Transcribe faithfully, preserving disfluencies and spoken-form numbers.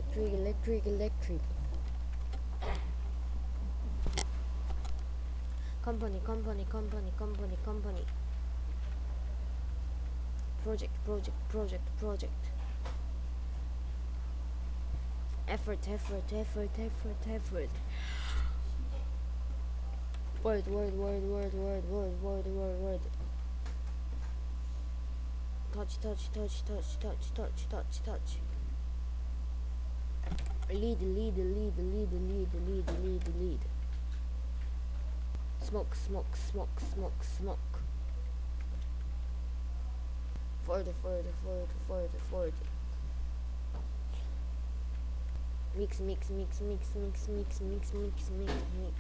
electric, electric, electric. Company, company, company, company, company. Project, project, project, project. Effort, effort, effort, effort, effort. Word, word, word, word, word, word, word, word, word. Touch, touch, touch, touch, touch, touch, touch, touch. Lead, lead, lead, lead, lead, lead, lead, lead. Smoke, smoke, smoke, smoke, smoke. Forward, forward, forward, forward, forward. Mix, mix, mix, mix, mix, mix, mix, mix, mix, mix.